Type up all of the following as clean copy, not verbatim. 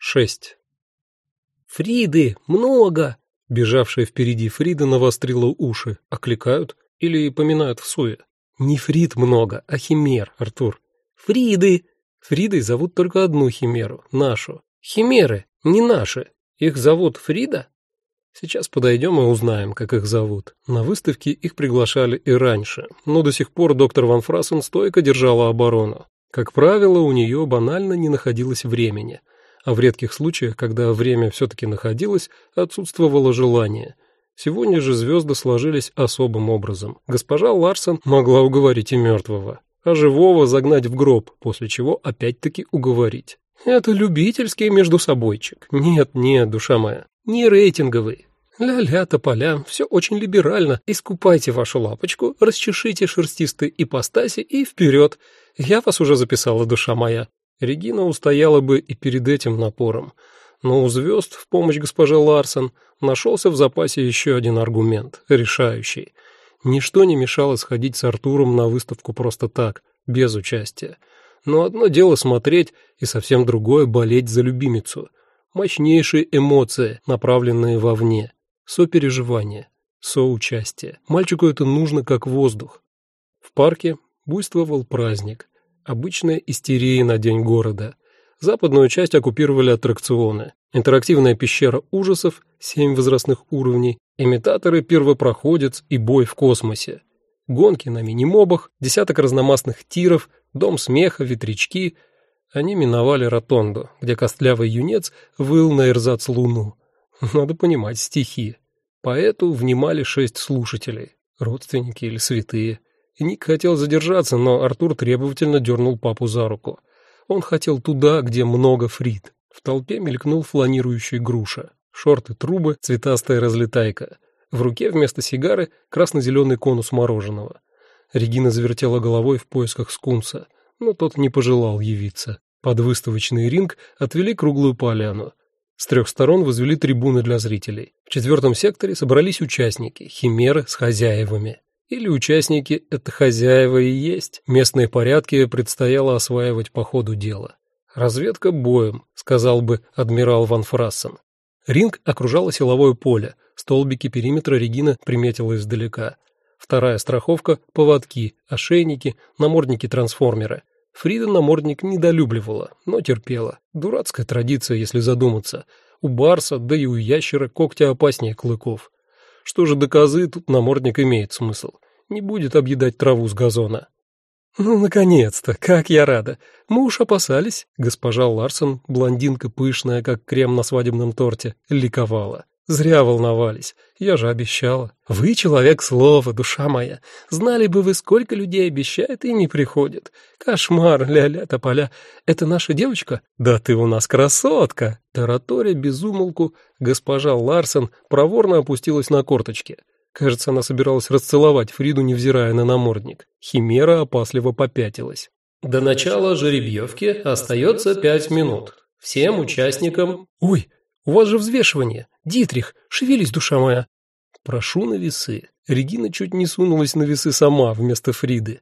6. «Фриды! Много!» Бежавшая впереди Фрида навострила уши. Окликают или поминают в суе. Не Фрид много, а химер, Артур. «Фриды!» Фридой зовут только одну химеру, нашу. Химеры, не наши. Их зовут Фрида? Сейчас подойдем и узнаем, как их зовут. На выставке их приглашали и раньше, но до сих пор доктор Ван Фрассен стойко держала оборону. Как правило, у нее банально не находилось времени. А в редких случаях, когда время все-таки находилось, отсутствовало желание. Сегодня же звезды сложились особым образом. Госпожа Ларсен могла уговорить и мертвого, а живого загнать в гроб, после чего опять-таки уговорить. Это любительский междусобойчик. Нет, душа моя, не рейтинговый. Ля-ля, тополя, все очень либерально. Искупайте вашу лапочку, расчешите шерстистые ипостаси и вперед. Я вас уже записала, душа моя. Регина устояла бы и перед этим напором. Но у звезд в помощь госпоже Ларсен нашелся в запасе еще один аргумент, решающий. Ничто не мешало сходить с Артуром на выставку просто так, без участия. Но одно дело смотреть, и совсем другое болеть за любимицу. Мощнейшие эмоции, направленные вовне. Сопереживание, соучастие. Мальчику это нужно как воздух. В парке буйствовал праздник. Обычная истерия на День города. Западную часть оккупировали аттракционы. Интерактивная пещера ужасов, 7 возрастных уровней, имитаторы первопроходец и бой в космосе. Гонки на мини-мобах, десяток разномастных тиров, дом смеха, ветрячки. Они миновали ротонду, где костлявый юнец выл на эрзац-луну. Надо понимать стихи. Поэту внимали 6 слушателей, родственники или святые. Ник хотел задержаться, но Артур требовательно дернул папу за руку. Он хотел туда, где много Фрид. В толпе мелькнул фланирующий груша. Шорты-трубы, цветастая разлетайка. В руке вместо сигары красно-зеленый конус мороженого. Регина завертела головой в поисках скунса, но тот не пожелал явиться. Под выставочный ринг отвели круглую поляну. С 3 сторон возвели трибуны для зрителей. В 4 секторе собрались участники, химеры с хозяевами. Или участники — это хозяева и есть. Местные порядки предстояло осваивать по ходу дела. «Разведка боем», — сказал бы адмирал Ван Фрассен. Ринг окружало силовое поле, столбики периметра Регина приметила издалека. Вторая страховка — поводки, ошейники, намордники-трансформеры. Фрида намордник недолюбливала, но терпела. Дурацкая традиция, если задуматься. У барса, да и у ящера когти опаснее клыков. Что же до козы, тут намордник имеет смысл. Не будет объедать траву с газона. «Ну, наконец-то! Как я рада! Мы уж опасались!» Госпожа Ларсен, блондинка пышная, как крем на свадебном торте, ликовала. «Зря волновались. Я же обещала. Вы человек слова, душа моя. Знали бы вы, сколько людей обещает и не приходит. Кошмар, ля-ля, тополя. Это наша девочка? Да ты у нас красотка!» Тараторя без умолку, госпожа Ларсен проворно опустилась на корточки. Кажется, она собиралась расцеловать Фриду, невзирая на намордник. Химера опасливо попятилась. До начала жеребьевки остается 5 минут. Всем участникам... «Ой, у вас же взвешивание! Дитрих, шевелись, душа моя!» «Прошу на весы». Регина чуть не сунулась на весы сама вместо Фриды.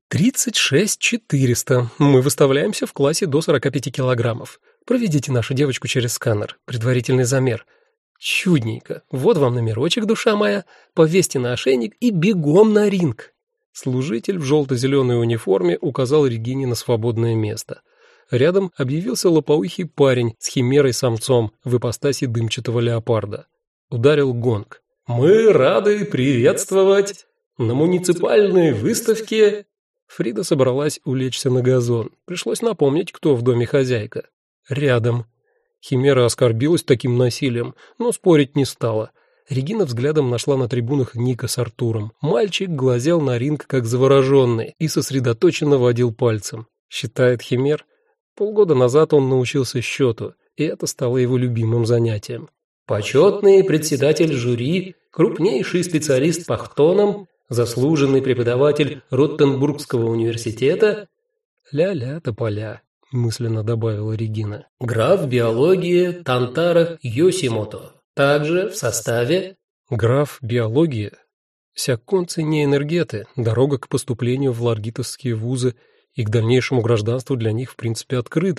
36 400. Мы выставляемся в классе до 45 килограммов. Проведите нашу девочку через сканер. Предварительный замер. Чудненько. Вот вам номерочек, душа моя. Повесьте на ошейник и бегом на ринг. Служитель в желто-зеленой униформе указал Регине на свободное место. Рядом объявился лопоухий парень с химерой-самцом в ипостаси дымчатого леопарда. Ударил гонг. «Мы рады приветствовать на муниципальной выставке...» Фрида собралась улечься на газон. Пришлось напомнить, кто в доме хозяйка. Рядом. Химера оскорбилась таким насилием, но спорить не стала. Регина взглядом нашла на трибунах Ника с Артуром. Мальчик глазел на ринг как завороженный и сосредоточенно водил пальцем. Считает химер? Полгода назад он научился счету, и это стало его любимым занятием. «Почетный председатель жюри, крупнейший специалист по хтонам, заслуженный преподаватель Роттенбургского университета...» «Ля-ля, тополя», — мысленно добавила Регина. «Граф биологии Тантара Йосимото. Также в составе...» «Граф биологии? Сякконцы не энергеты, дорога к поступлению в ларгитовские вузы и к дальнейшему гражданству для них в принципе открыта.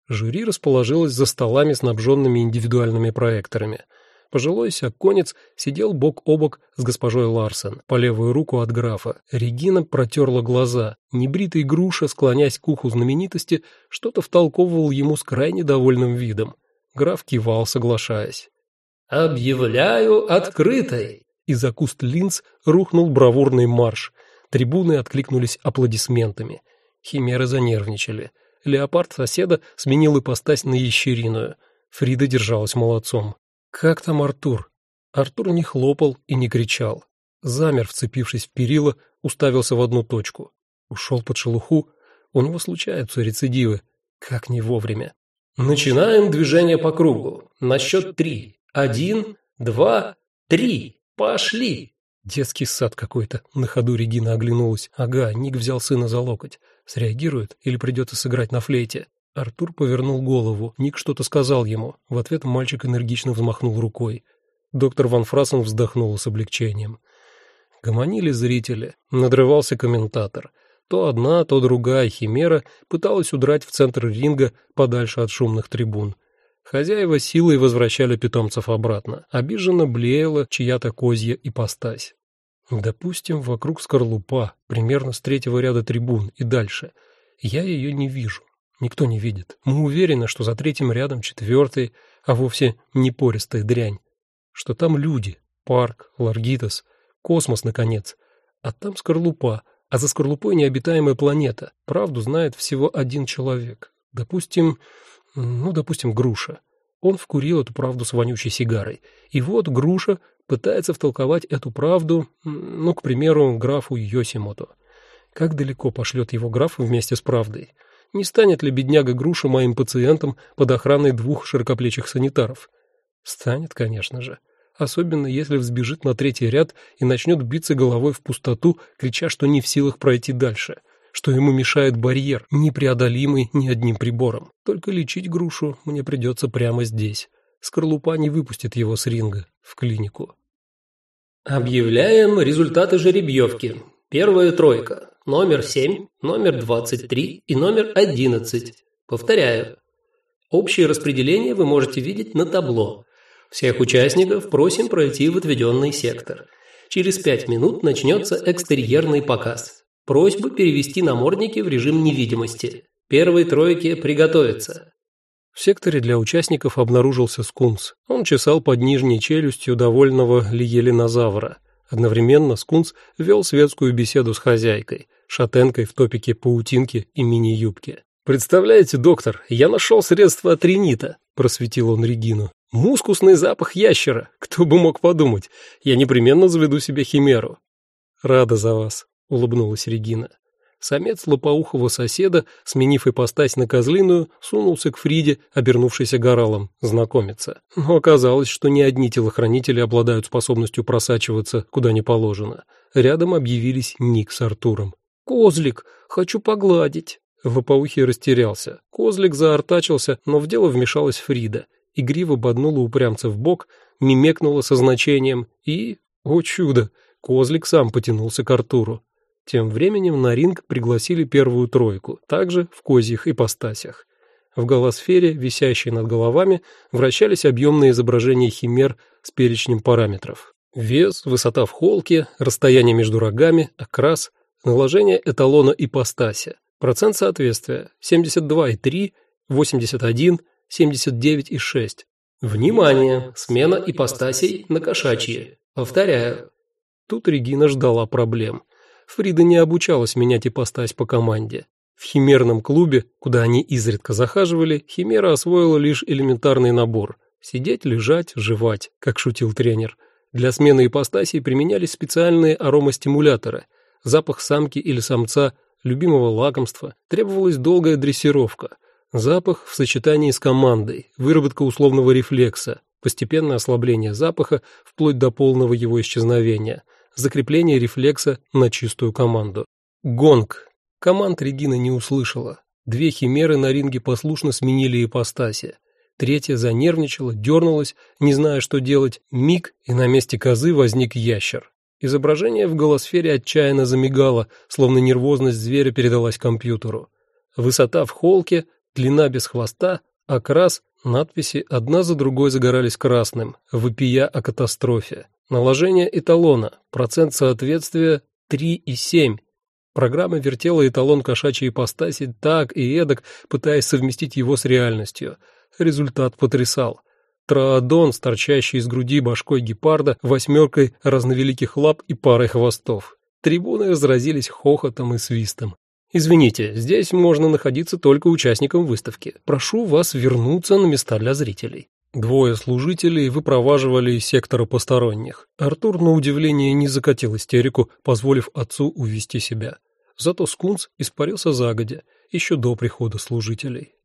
Жюри расположилось за столами, снабженными индивидуальными проекторами. Пожилой сякконец сидел бок о бок с госпожой Ларсен, по левую руку от графа. Регина протерла глаза. Небритый Груша, склонясь к уху знаменитости, что-то втолковывал ему с крайне довольным видом. Граф кивал, соглашаясь. «Объявляю открытой!» Из-за куст линз рухнул бравурный марш. Трибуны откликнулись аплодисментами. Химеры занервничали. Леопард соседа сменил ипостась на ящериную. Фрида держалась молодцом. «Как там Артур?» Артур не хлопал и не кричал. Замер, вцепившись в перила, уставился в одну точку. Ушел под шелуху. У него случаются рецидивы. Как не вовремя. «Начинаем движение по кругу. На счет 3. 1, 2, 3. Пошли!» Детский сад какой-то. На ходу Регина оглянулась. Ага, Ник взял сына за локоть. Среагирует или придется сыграть на флейте? Артур повернул голову. Ник что-то сказал ему. В ответ мальчик энергично взмахнул рукой. Доктор Ван Фрассен вздохнул с облегчением. Гомонили зрители. Надрывался комментатор. То одна, то другая химера пыталась удрать в центр ринга подальше от шумных трибун. Хозяева силой возвращали питомцев обратно. Обиженно блеяла чья-то козья ипостась. Допустим, вокруг скорлупа, примерно с третьего ряда трибун и дальше. Я ее не вижу. Никто не видит. Мы уверены, что за третьим рядом четвертый, а вовсе не пористая дрянь. Что там люди, парк, Ларгитас, космос, наконец. А там скорлупа, а за скорлупой необитаемая планета. Правду знает всего один человек. Допустим, Груша. Он вкурил эту правду с вонючей сигарой. И вот Груша пытается втолковать эту правду, к примеру, графу Йосимото. Как далеко пошлет его граф вместе с правдой? Не станет ли бедняга Груша моим пациентом под охраной 2 широкоплечих санитаров? Станет, конечно же. Особенно если взбежит на третий ряд и начнет биться головой в пустоту, крича, что не в силах пройти дальше, что ему мешает барьер, непреодолимый ни одним прибором. Только лечить Грушу мне придется прямо здесь. Скорлупа не выпустит его с ринга в клинику. Объявляем результаты жеребьевки. Первая тройка. Номер 7, номер 23 и номер 11. Повторяю. Общее распределение вы можете видеть на табло. Всех участников просим пройти в отведенный сектор. Через 5 минут начнется экстерьерный показ. Просьба перевести намордники в режим невидимости. Первой тройке приготовиться. В секторе для участников обнаружился скунс. Он чесал под нижней челюстью довольного лиеленозавра. Одновременно скунс вел светскую беседу с хозяйкой, шатенкой в топике паутинки и мини-юбке. «Представляете, доктор, я нашел средство от ринита», – просветил он Регину. «Мускусный запах ящера. Кто бы мог подумать. Я непременно заведу себе химеру». «Рада за вас», – улыбнулась Регина. Самец лопоухого соседа, сменив ипостась на козлиную, сунулся к Фриде, обернувшейся горалом, знакомиться. Но оказалось, что не одни телохранители обладают способностью просачиваться куда не положено. Рядом объявились Ник с Артуром. «Козлик, хочу погладить». Лопоухий растерялся. Козлик заортачился, но в дело вмешалась Фрида. Игриво боднула упрямца в бок, мимекнула со значением и, о чудо, козлик сам потянулся к Артуру. Тем временем на ринг пригласили первую тройку, также в козьих ипостасях. В голосфере, висящей над головами, вращались объемные изображения химер с перечнем параметров. Вес, высота в холке, расстояние между рогами, окрас, наложение эталона ипостаси, процент соответствия 72,3, 81, 79,6. Внимание! Смена ипостасей на кошачьи. Повторяю. Тут Регина ждала проблем. Фрида не обучалась менять ипостась по команде. В химерном клубе, куда они изредка захаживали, химера освоила лишь элементарный набор – сидеть, лежать, жевать, как шутил тренер. Для смены ипостасей применялись специальные аромастимуляторы. Запах самки или самца, любимого лакомства, требовалась долгая дрессировка. Запах в сочетании с командой, выработка условного рефлекса, постепенное ослабление запаха вплоть до полного его исчезновения, закрепление рефлекса на чистую команду. Гонг. Команд Регина не услышала. 2 химеры на ринге послушно сменили ипостаси. Третья занервничала, дернулась, не зная, что делать. Миг, и на месте козы возник ящер. Изображение в голосфере отчаянно замигало, словно нервозность зверя передалась компьютеру. Высота в холке длина без хвоста, окрас, надписи одна за другой загорались красным, вопия о катастрофе. Наложение эталона, процент соответствия 3,7. Программа вертела эталон кошачьей ипостаси так и эдак, пытаясь совместить его с реальностью. Результат потрясал. Троодон, торчащий из груди башкой гепарда, 8 разновеликих лап и парой хвостов. Трибуны разразились хохотом и свистом. «Извините, здесь можно находиться только участникам выставки. Прошу вас вернуться на места для зрителей». 2 служителей выпроваживали из сектора посторонних. Артур, на удивление, не закатил истерику, позволив отцу увести себя. Зато скунс испарился загодя, еще до прихода служителей.